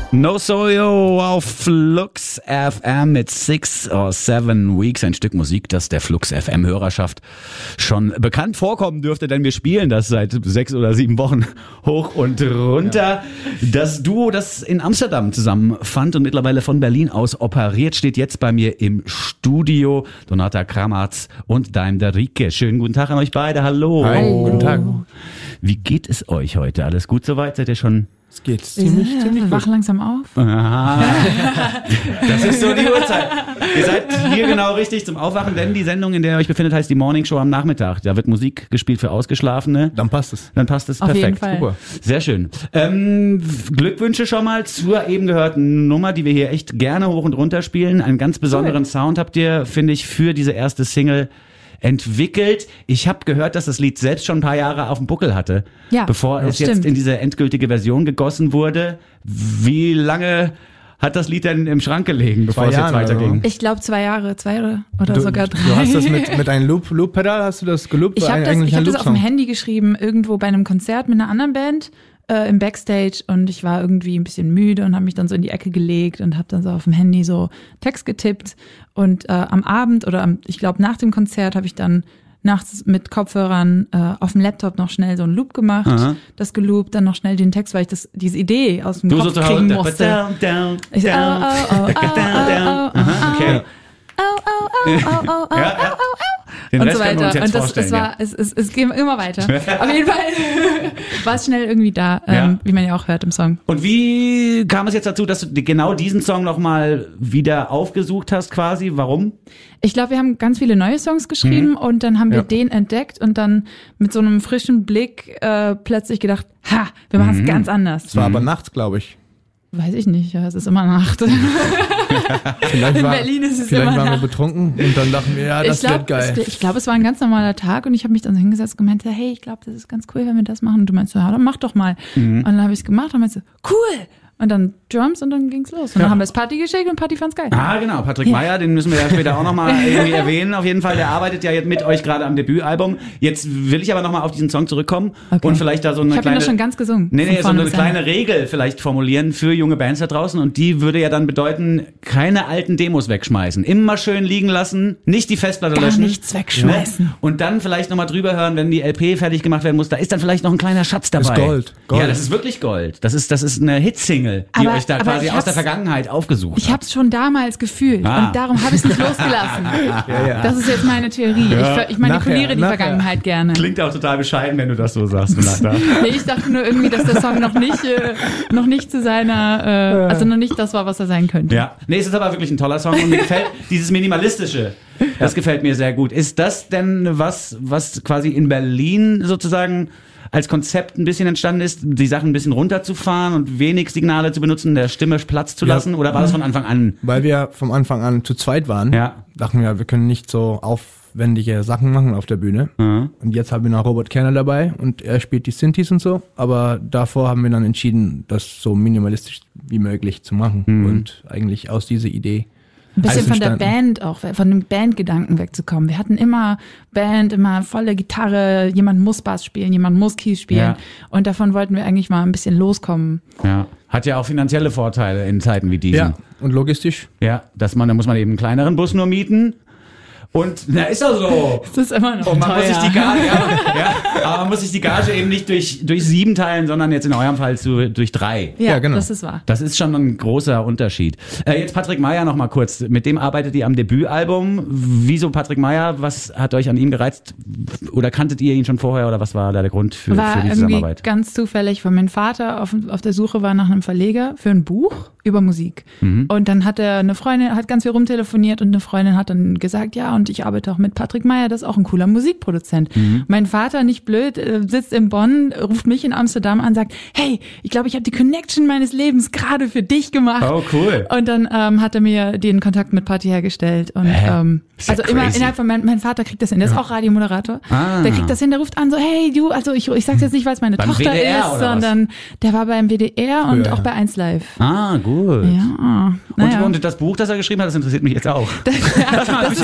No Soyo auf Flux FM mit 6 or 7 Weeks. Ein Stück Musik, das der Flux FM Hörerschaft schon bekannt vorkommen dürfte, denn wir spielen das seit 6 oder 7 Wochen hoch und runter. Ja. Das Duo, das in Amsterdam zusammenfand und mittlerweile von Berlin aus operiert, steht jetzt bei mir im Studio. Donata Kramatz und Daimler Rieke. Schönen guten Tag an euch beide. Hallo. Hi, guten Tag. Wie geht es euch heute? Alles gut soweit? Seid ihr schon... Es geht ziemlich wach langsam auf. Aha. Das ist so die Uhrzeit. Ihr seid hier genau richtig zum Aufwachen, denn die Sendung, in der ihr euch befindet, heißt die Morning Show am Nachmittag. Da wird Musik gespielt für Ausgeschlafene. Dann passt es. Auf jeden Fall. Super. Sehr schön. Glückwünsche schon mal zur eben gehörten Nummer, die wir hier echt gerne hoch und runter spielen. Einen ganz besonderen Sound habt ihr, finde ich, für diese erste Single entwickelt. Ich habe gehört, dass das Lied selbst schon ein paar Jahre auf dem Buckel hatte, bevor es jetzt in diese endgültige Version gegossen wurde. Wie lange hat das Lied denn im Schrank gelegen, bevor es jetzt weiterging? Ich glaube 2 Jahre, oder sogar 3. Du hast das mit einem Loop-Pedal, hast du das geloopt? Ich habe das auf dem Handy geschrieben, irgendwo bei einem Konzert mit einer anderen Band im Backstage, und ich war irgendwie ein bisschen müde und habe mich dann so in die Ecke gelegt und habe dann so auf dem Handy so Text getippt, und am Abend ich glaube nach dem Konzert habe ich dann nachts mit Kopfhörern auf dem Laptop noch schnell so einen Loop gemacht, das geloopt, dann noch schnell den Text, weil ich diese Idee aus dem Kopf kriegen musste. Ich so, Den und Rest so können wir uns weiter. jetzt Und vorstellen, es ging immer weiter. Auf jeden Fall war es schnell irgendwie da, wie man ja auch hört im Song. Und wie kam es jetzt dazu, dass du genau diesen Song nochmal wieder aufgesucht hast quasi? Warum? Ich glaube, wir haben ganz viele neue Songs geschrieben und dann haben wir den entdeckt und dann mit so einem frischen Blick plötzlich gedacht, wir machen es ganz anders. Es war aber nachts, glaube ich. Weiß ich nicht, es ist immer Nacht. In Berlin ist es vielleicht immer waren Nacht. wir betrunken und dann dachten wir, das wird geil. Ich glaube, es war ein ganz normaler Tag und ich habe mich dann so hingesetzt und gemeint, hey, ich glaube, das ist ganz cool, wenn wir das machen. Und du meinst so, dann mach doch mal. Und dann habe ich es gemacht und meinst so, cool. Und dann Drums und dann ging's los. Und dann haben wir es Party geschickt und Party fand's geil. Genau. Patrick Meyer, den müssen wir ja später auch nochmal irgendwie erwähnen. Auf jeden Fall, der arbeitet ja jetzt mit euch gerade am Debütalbum. Jetzt will ich aber nochmal auf diesen Song zurückkommen und vielleicht da so eine ich habe ihn doch schon ganz gesungen. So eine kleine Regel vielleicht formulieren für junge Bands da draußen. Und die würde ja dann bedeuten, keine alten Demos wegschmeißen. Immer schön liegen lassen, nicht die Festplatte löschen. Nichts wegschmeißen. Ne? Und dann vielleicht nochmal drüber hören, wenn die LP fertig gemacht werden muss. Da ist dann vielleicht noch ein kleiner Schatz dabei. Das ist Gold. Ja, das ist wirklich Gold. Das ist eine Hitsingle, die euch da quasi aus der Vergangenheit aufgesucht hat. Ich habe es schon damals gefühlt und darum habe ich es nicht losgelassen. Das ist jetzt meine Theorie. Ich manipuliere die Vergangenheit gerne. Klingt auch total bescheiden, wenn du das so sagst. Nee, ich dachte nur irgendwie, dass der Song noch nicht zu seiner, also noch nicht das war, was er sein könnte. Ja, nee, es ist aber wirklich ein toller Song und mir gefällt dieses Minimalistische. Das gefällt mir sehr gut. Ist das denn was quasi in Berlin sozusagen als Konzept ein bisschen entstanden ist, die Sachen ein bisschen runterzufahren und wenig Signale zu benutzen, der Stimme Platz zu lassen? Oder war das von Anfang an? Weil wir vom Anfang an zu zweit waren, dachten wir können nicht so aufwendige Sachen machen auf der Bühne. Und jetzt haben wir noch Robert Kerner dabei und er spielt die Synthes und so. Aber davor haben wir dann entschieden, das so minimalistisch wie möglich zu machen und eigentlich aus dieser Idee ein bisschen von der Band auch, von dem Bandgedanken wegzukommen. Wir hatten immer Band, immer volle Gitarre, jemand muss Bass spielen, jemand muss Keys spielen. Und davon wollten wir eigentlich mal ein bisschen loskommen. Ja, hat ja auch finanzielle Vorteile in Zeiten wie diesen. Ja, und logistisch. Ja, da muss man eben einen kleineren Bus nur mieten. Und ist doch so. Das ist immer noch und man teuer. muss sich die Gage, aber man muss sich die Gage eben nicht durch 7 teilen, sondern jetzt in eurem Fall durch 3. Ja, genau. Das ist wahr. Das ist schon ein großer Unterschied. Jetzt Patrick Meyer noch mal kurz. Mit dem arbeitet ihr am Debütalbum. Wieso Patrick Meyer? Was hat euch an ihm gereizt? Oder kanntet ihr ihn schon vorher? Oder was war da der Grund für die Zusammenarbeit? War ganz zufällig, weil mein Vater auf der Suche war nach einem Verleger für ein Buch über Musik. Und dann hat er eine Freundin, hat ganz viel rumtelefoniert und eine Freundin hat dann gesagt, und ich arbeite auch mit Patrick Meyer, das ist auch ein cooler Musikproduzent. Mein Vater, nicht blöd, sitzt in Bonn, ruft mich in Amsterdam an, sagt, hey, ich glaube, ich habe die Connection meines Lebens gerade für dich gemacht. Oh, cool. Und dann hat er mir den Kontakt mit Patti hergestellt. Und also immer innerhalb von, mein Vater kriegt das hin, der ist auch Radiomoderator. Der kriegt das hin, der ruft an so, hey du, also ich sag's jetzt nicht, weil es meine Tochter WDR ist, sondern der war beim WDR und auch bei 1 Live. Gut. Ja. Und das Buch, das er geschrieben hat, das interessiert mich jetzt auch. Das ist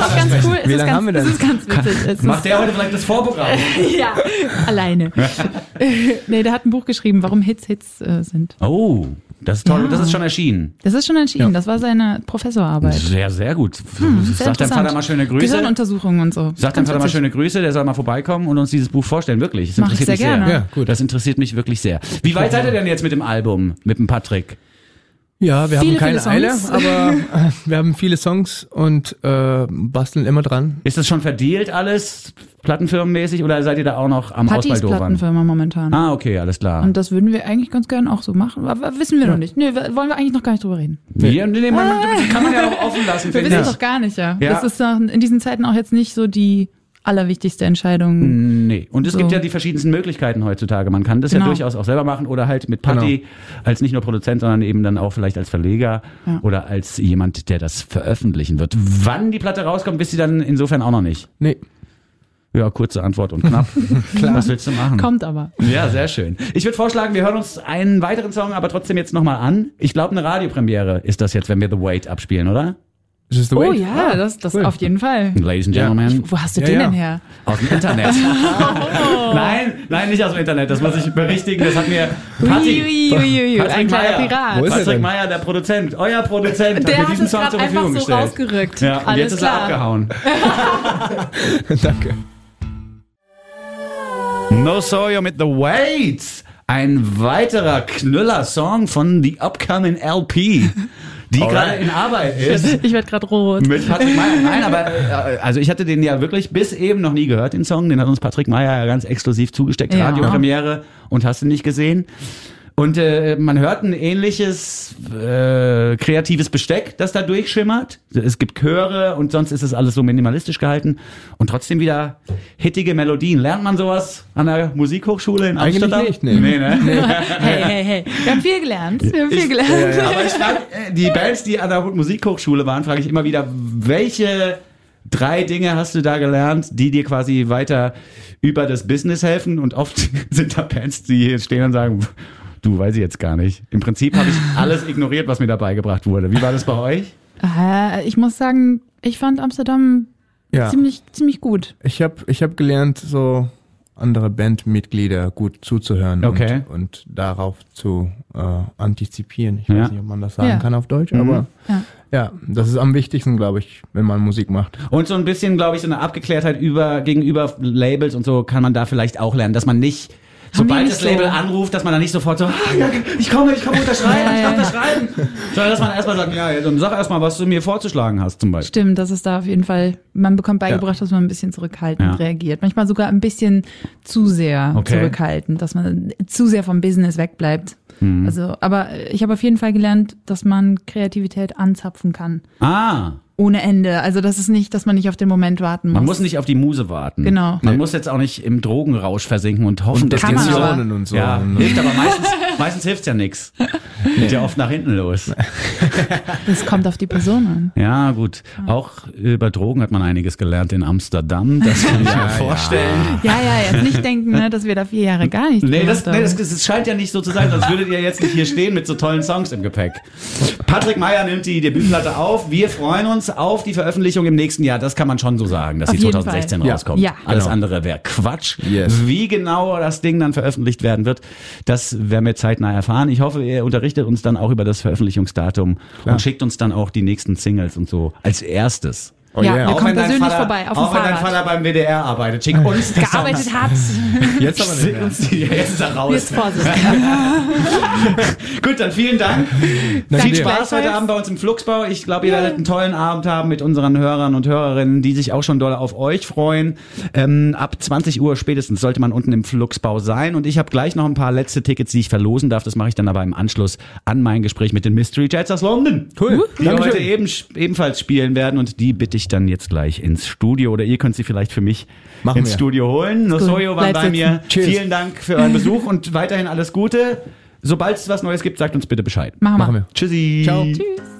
auch ganz cool. Wie lange haben wir denn? Es ist ganz witzig. Macht der heute vielleicht das Vorprogramm? Ja, alleine. Nee, der hat ein Buch geschrieben, warum Hits sind. Oh, das ist toll. Ja. Das ist schon erschienen. Das ist schon erschienen. Das war seine Professorarbeit. Sehr, sehr gut. Sehr Sag deinem Vater mal schöne Grüße. Gehirnuntersuchungen und so. Sag deinem Vater mal schöne Grüße, der soll mal vorbeikommen und uns dieses Buch vorstellen. Wirklich. Das interessiert mich sehr. Ja, gut. Das interessiert mich wirklich sehr. Wie weit seid ihr denn jetzt mit dem Album, mit dem Patrick? Ja, wir haben keine Eile, Songs. aber wir haben viele Songs und basteln immer dran. Ist das schon verdealt alles, plattenfirmenmäßig, oder seid ihr da auch noch am Pattis Ausbaldowern? Plattenfirma momentan. Ah, okay, alles klar. Und das würden wir eigentlich ganz gern auch so machen. Aber wissen wir noch nicht. Nee, wollen wir eigentlich noch gar nicht drüber reden. Nee, kann man ja auch offen lassen, Wir finde wissen ich. es doch gar nicht, ja. Ja. Das ist doch in diesen Zeiten auch jetzt nicht so die allerwichtigste Entscheidung. Nee. Und es gibt ja die verschiedensten Möglichkeiten heutzutage. Man kann das ja durchaus auch selber machen oder halt mit Patti als nicht nur Produzent, sondern eben dann auch vielleicht als Verleger oder als jemand, der das veröffentlichen wird. Wann die Platte rauskommt, wisst ihr dann insofern auch noch nicht. Nee. Ja, kurze Antwort und knapp. Klar. Was willst du machen? Kommt aber. Ja, sehr schön. Ich würde vorschlagen, wir hören uns einen weiteren Song aber trotzdem jetzt nochmal an. Ich glaube, eine Radiopremiere ist das jetzt, wenn wir The Wait abspielen, oder? Is this the Oh way? ja, das cool. auf jeden Fall. Ladies and Gentlemen. Wo hast du den denn her? Aus dem Internet. Nein, nicht aus dem Internet. Das muss ich berichtigen. Das hat mir Uiuiuiui, ein kleiner Meyer. Pirat. Wo ist er Patrick denn? Meyer, der Produzent, euer Produzent, Der hat mir hat diesen es Song gerade zur einfach Verfügung so gestellt. rausgerückt. Ja, und Alles jetzt ist er klar. abgehauen. Danke. No Sawyer mit The Waits. Ein weiterer Knüller-Song von The Upcoming LP, die gerade in Arbeit ist. Ich werde gerade rot. Mit Patrick Meyer. Nein, aber also ich hatte den ja wirklich bis eben noch nie gehört, den Song. Den hat uns Patrick Meyer ja ganz exklusiv zugesteckt. Ja. Radiopremiere und hast du nicht gesehen. Und man hört ein ähnliches kreatives Besteck, das da durchschimmert. Es gibt Chöre und sonst ist es alles so minimalistisch gehalten. Und trotzdem wieder hittige Melodien. Lernt man sowas an der Musikhochschule in Eigentlich Amsterdam? nicht, nee. Nee, ne? Hey. Wir haben viel gelernt. Aber ich frage, die Bands, die an der Musikhochschule waren, frage ich immer wieder, welche 3 Dinge hast du da gelernt, die dir quasi weiter über das Business helfen? Und oft sind da Bands, die hier stehen und sagen, du, weiß ich jetzt gar nicht. Im Prinzip habe ich alles ignoriert, was mir da beigebracht wurde. Wie war das bei euch? Ich muss sagen, ich fand Amsterdam Ja. ziemlich gut. Ich hab gelernt, so andere Bandmitglieder gut zuzuhören Okay. und darauf zu antizipieren. Ich weiß nicht, ob man das sagen kann auf Deutsch, aber ja, das ist am wichtigsten, glaube ich, wenn man Musik macht. Und so ein bisschen, glaube ich, so eine Abgeklärtheit gegenüber Labels und so kann man da vielleicht auch lernen, dass man nicht, sobald nicht das Label so. anruft, dass man dann nicht sofort so, ich komme unterschreiben, ich kann unterschreiben. Sondern dass man erstmal sagt, ja, dann sag erstmal, was du mir vorzuschlagen hast zum Beispiel. Stimmt, das ist da auf jeden Fall, man bekommt beigebracht, dass man ein bisschen zurückhaltend reagiert. Manchmal sogar ein bisschen zu sehr zurückhaltend, dass man zu sehr vom Business wegbleibt. Also, aber ich habe auf jeden Fall gelernt, dass man Kreativität anzapfen kann. Ohne Ende. Also das ist nicht, dass man nicht auf den Moment warten muss. Man muss nicht auf die Muse warten. Genau. Man muss jetzt auch nicht im Drogenrausch versinken und hoffen, dass kann man aber. Depressionen und so. Ja, hilft aber meistens hilft's ja nichts. Geht ja oft nach hinten los. Das kommt auf die Person an. Ja, gut. Auch über Drogen hat man einiges gelernt in Amsterdam. Das kann ich mir vorstellen. Ja, jetzt nicht denken, ne, dass wir da 4 Jahre gar nicht Das scheint ja nicht so zu sein, sonst würdet ihr jetzt nicht hier stehen mit so tollen Songs im Gepäck. Patrick Meyer nimmt die Debütplatte auf. Wir freuen uns auf die Veröffentlichung im nächsten Jahr. Das kann man schon so sagen, dass Auf sie jeden 2016 Fall. rauskommt. Ja. Alles Genau. andere wäre Quatsch. Yes. Wie genau das Ding dann veröffentlicht werden wird, das werden wir zeitnah erfahren. Ich hoffe, ihr unterrichtet uns dann auch über das Veröffentlichungsdatum und schickt uns dann auch die nächsten Singles und so als erstes. Oh Ja, yeah. wir Auch kommen wenn dein persönlich Vater, vorbei, auf dem auch wenn dein Fahrrad. Vater beim WDR arbeitet, schick uns die Gearbeitet Songs. hat. Jetzt aber nicht mehr. Jetzt ist er raus. Jetzt Vorsicht. Gut, dann vielen Dank. Danke Viel dir. Spaß heute Abend bei uns im Fluxbau. Ich glaube, ihr werdet einen tollen Abend haben mit unseren Hörern und Hörerinnen, die sich auch schon doll auf euch freuen. Ab 20 Uhr spätestens sollte man unten im Fluxbau sein. Und ich habe gleich noch ein paar letzte Tickets, die ich verlosen darf. Das mache ich dann aber im Anschluss an mein Gespräch mit den Mystery Jets aus London. Cool. Die Dankeschön. heute ebenfalls spielen werden. Und die bitte ich dann jetzt gleich ins Studio. Oder ihr könnt sie vielleicht für mich Machen ins wir. Studio holen. Nosoyo war Bleib bei sitzen. mir. Cheers. Vielen Dank für euren Besuch und weiterhin alles Gute. Sobald es was Neues gibt, sagt uns bitte Bescheid. Machen Machen wir. wir. Tschüssi. Ciao. Tschüss.